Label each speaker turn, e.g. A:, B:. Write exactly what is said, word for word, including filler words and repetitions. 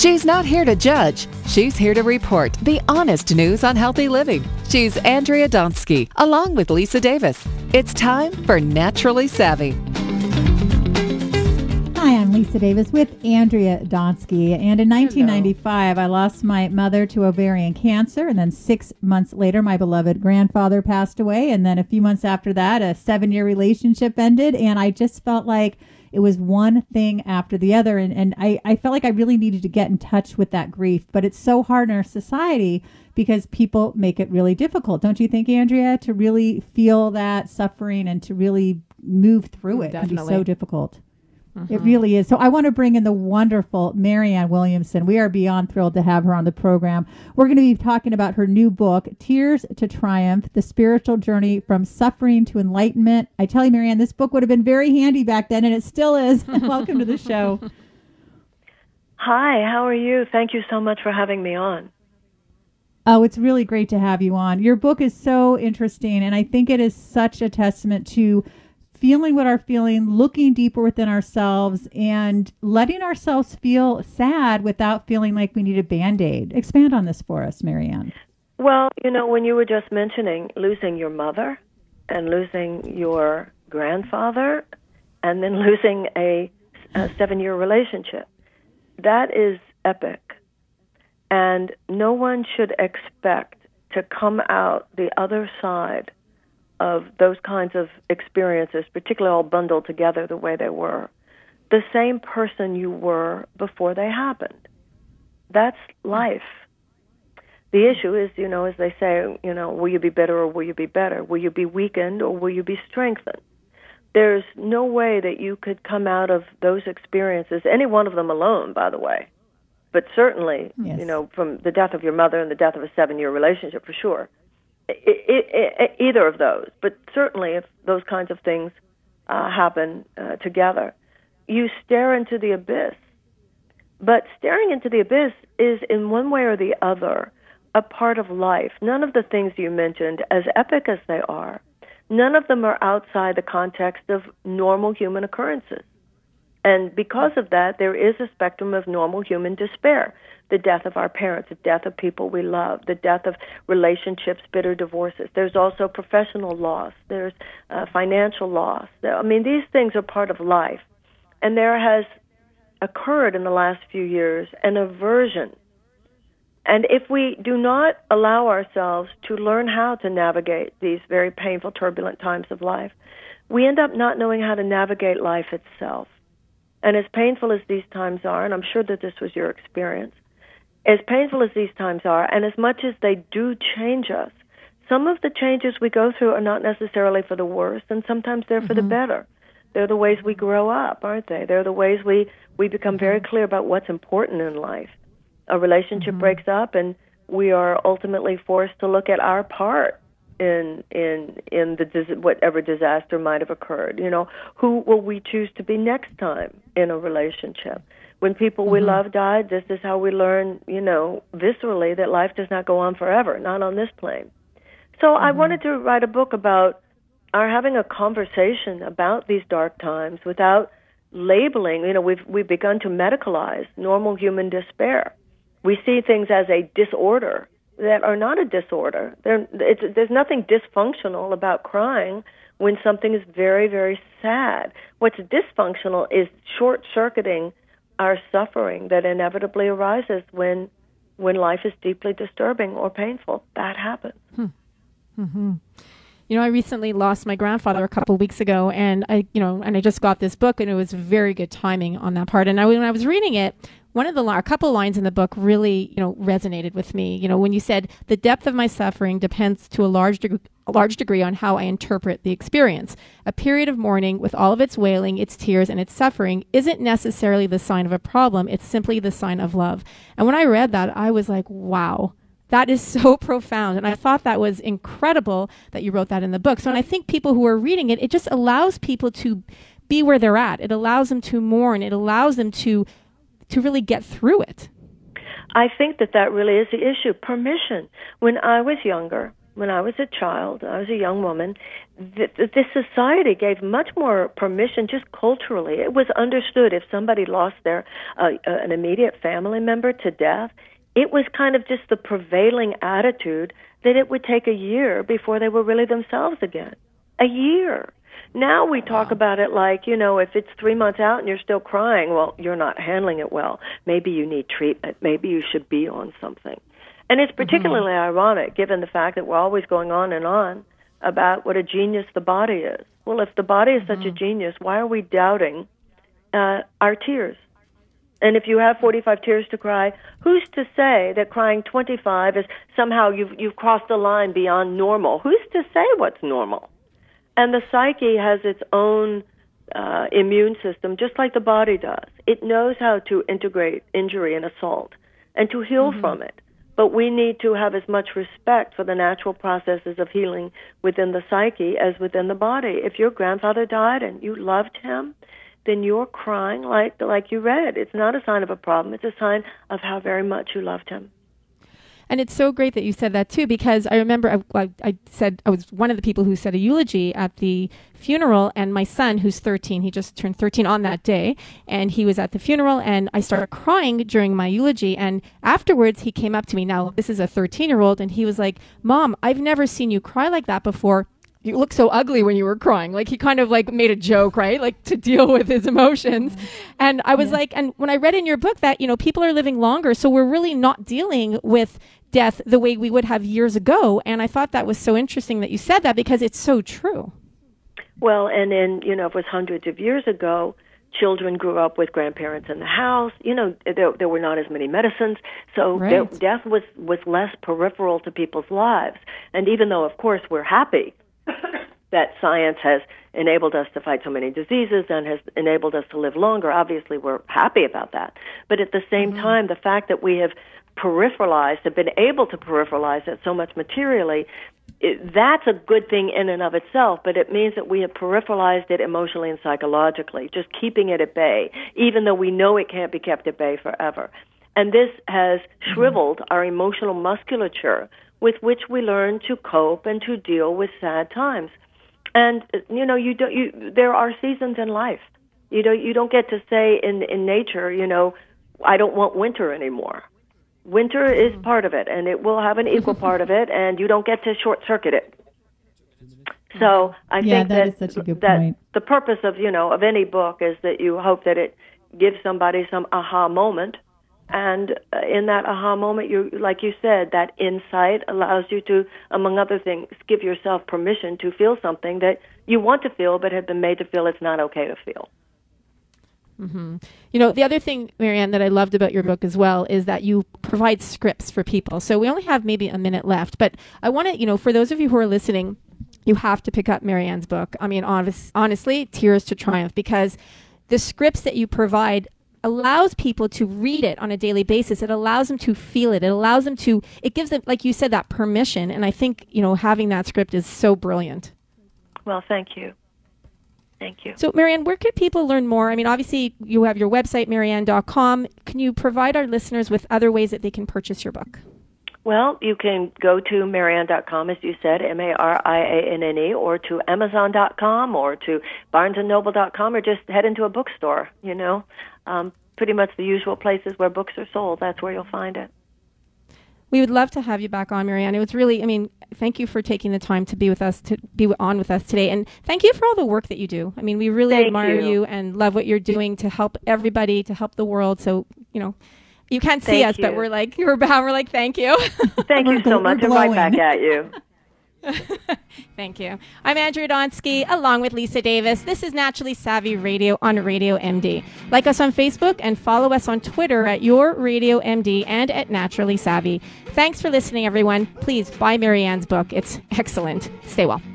A: She's not here to judge. She's here to report the honest news on healthy living. She's Andrea Donsky, along with Lisa Davis. It's time for Naturally Savvy.
B: Hi, I'm Lisa Davis with Andrea Donsky, and in nineteen ninety-five, I lost my mother to ovarian cancer, and then six months later, my beloved grandfather passed away, and then a few months after that, a seven-year relationship ended, and I just felt like it was one thing after the other, and, and I, I felt like I really needed to get in touch with that grief, but it's so hard in our society because people make it really difficult. Don't you think, Andrea, to really feel that suffering and to really move through it?
C: Definitely.
B: It can be so difficult.
C: Mm-hmm.
B: It really is. So I want to bring in the wonderful Marianne Williamson. We are beyond thrilled to have her on the program. We're going to be talking about her new book, Tears to Triumph, The Spiritual Journey from Suffering to Enlightenment. I tell you, Marianne, this book would have been very handy back then, and it still is. Welcome to the show.
D: Hi, how are you? Thank you so much for having me on.
B: Oh, it's really great to have you on. Your book is so interesting, and I think it is such a testament to feeling what we're feeling, looking deeper within ourselves, and letting ourselves feel sad without feeling like we need a Band-Aid. Expand on this for us, Marianne.
D: Well, you know, when you were just mentioning losing your mother and losing your grandfather and then losing a, a seven-year relationship, that is epic. And no one should expect to come out the other side of those kinds of experiences, particularly all bundled together the way they were, the same person you were before they happened. That's life. The issue is, you know, as they say, you know, will you be bitter or will you be better? Will you be weakened or will you be strengthened? There's no way that you could come out of those experiences, any one of them alone, by the way, but certainly, yes. you know, from the death of your mother and the death of a seven-year relationship, for sure. It, it, it, either of those, but certainly if those kinds of things uh, happen uh, together, you stare into the abyss. But staring into the abyss is, in one way or the other, a part of life. None of the things you mentioned, as epic as they are, none of them are outside the context of normal human occurrences. And because of that, there is a spectrum of normal human despair. The death of our parents, the death of people we love, the death of relationships, bitter divorces. There's also professional loss. There's uh, financial loss. I mean, these things are part of life. And there has occurred in the last few years an aversion. And if we do not allow ourselves to learn how to navigate these very painful, turbulent times of life, we end up not knowing how to navigate life itself. And as painful as these times are, and I'm sure that this was your experience, as painful as these times are, and as much as they do change us, some of the changes we go through are not necessarily for the worse, and sometimes they're for mm-hmm. the better. They're the ways we grow up, aren't they? They're the ways we, we become very clear about what's important in life. A relationship mm-hmm. breaks up, and we are ultimately forced to look at our part in in in the dis- whatever disaster might have occurred. You know, who will we choose to be next time in a relationship? When people mm-hmm. we love died, this is how we learn, you know, viscerally that life does not go on forever, not on this plane. So mm-hmm. I wanted to write a book about our having a conversation about these dark times without labeling. You know, we've we've begun to medicalize normal human despair. We see things as a disorder that are not a disorder. There, it's, there's nothing dysfunctional about crying when something is very, very sad. What's dysfunctional is short-circuiting our suffering that inevitably arises when when life is deeply disturbing or painful. That happens.
C: Hmm. Mm-hmm. You know, I recently lost my grandfather a couple of weeks ago, and I, you know, and I just got this book, and it was very good timing on that part. And I, when I was reading it, one of the a couple lines in the book really, you know, resonated with me. You know, when you said the depth of my suffering depends to a large degree, a large degree on how I interpret the experience. A period of mourning with all of its wailing, its tears, and its suffering isn't necessarily the sign of a problem. It's simply the sign of love. And when I read that, I was like, wow. That is so profound. And I thought that was incredible that you wrote that in the book. So and I think people who are reading it, it just allows people to be where they're at. It allows them to mourn. It allows them to to really get through it.
D: I think that that really is the issue. Permission. When I was younger, when I was a child, I was a young woman, th- th- this society gave much more permission just culturally. It was understood if somebody lost their uh, uh, an immediate family member to death, it was kind of just the prevailing attitude that it would take a year before they were really themselves again. A year. Now we talk about it like, you know, if it's three months out and you're still crying, well, you're not handling it well. Maybe you need treatment. Maybe you should be on something. And it's particularly mm-hmm. ironic, given the fact that we're always going on and on about what a genius the body is. Well, if the body is mm-hmm. such a genius, why are we doubting uh, our tears? And if you have forty-five tears to cry, who's to say that crying twenty-five is somehow you've, you've crossed a line beyond normal? Who's to say what's normal? And the psyche has its own uh, immune system, just like the body does. It knows how to integrate injury and assault and to heal mm-hmm. from it. But we need to have as much respect for the natural processes of healing within the psyche as within the body. If your grandfather died and you loved him, then you're crying like like you read. It's not a sign of a problem. It's a sign of how very much you loved him.
C: And it's so great that you said that too, because I remember I, I, I said I was one of the people who said a eulogy at the funeral, and my son, who's thirteen, he just turned thirteen on that day, and he was at the funeral, and I started crying during my eulogy, and afterwards he came up to me. Now, this is a thirteen-year-old, and he was like, "Mom, I've never seen you cry like that before. You look so ugly when you were crying." Like, he kind of like made a joke, right? Like, to deal with his emotions. Mm-hmm. And I was yeah. like, and when I read in your book that, you know, people are living longer, so we're really not dealing with death the way we would have years ago. And I thought that was so interesting that you said that, because it's so true.
D: Well, and then, you know, it was hundreds of years ago. Children grew up with grandparents in the house. You know, there, there were not as many medicines, so
C: right.
D: there, death was, was less peripheral to people's lives. And even though, of course, we're happy that science has enabled us to fight so many diseases and has enabled us to live longer, obviously we're happy about that. But at the same mm-hmm. time, the fact that we have peripheralized, have been able to peripheralize it so much materially, it, that's a good thing in and of itself, but it means that we have peripheralized it emotionally and psychologically, just keeping it at bay, even though we know it can't be kept at bay forever. And this has shriveled mm-hmm. our emotional musculature with which we learn to cope and to deal with sad times. And, you know, you don't, you, there are seasons in life. You don't, you don't get to say in, in nature, you know, I don't want winter anymore. Winter is part of it, and it will have an equal part of it, and you don't get to short-circuit it. So I
B: yeah,
D: think
B: that,
D: that,
B: is such a good
D: that
B: point.
D: the purpose of, you know, of any book is that you hope that it gives somebody some aha moment, and uh, in that aha moment, you, like you said, that insight allows you to, among other things, give yourself permission to feel something that you want to feel but have been made to feel it's not okay to feel.
C: Mm-hmm. You know, the other thing, Marianne, that I loved about your book as well is that you provide scripts for people. So we only have maybe a minute left, but I want to, you know, for those of you who are listening, you have to pick up Marianne's book. I mean, honest, honestly, Tears to Triumph, because the scripts that you provide allows people to read it on a daily basis. It allows them to feel it. It allows them to, it gives them, like you said, that permission. And I think, you know, having that script is so brilliant.
D: Well, thank you. Thank you.
C: So, Marianne, where could people learn more? I mean, obviously, you have your website, marianne dot com. Can you provide our listeners with other ways that they can purchase your book?
D: Well, you can go to marianne dot com, as you said, M A R I A N N E, or to amazon dot com, or to barnes and noble dot com, or just head into a bookstore, you know. Um, pretty much the usual places where books are sold. That's where you'll find it.
C: We would love to have you back on, Marianne. It was really, I mean, thank you for taking the time to be with us, to be on with us today. And thank you for all the work that you do. I mean, we really
D: thank
C: admire you. you and love what you're doing to help everybody, to help the world. So, you know, you can't see
D: thank
C: us,
D: you.
C: but we're like, we're, we're like, thank you.
D: Thank you so much. And right back at you.
C: Thank you. I'm Andrea Donsky, along with Lisa Davis. This is Naturally Savvy Radio on Radio M D. Like us on Facebook and follow us on Twitter at Your Radio M D and at Naturally Savvy. Thanks for listening, everyone. Please buy Marianne's book. It's excellent. Stay well.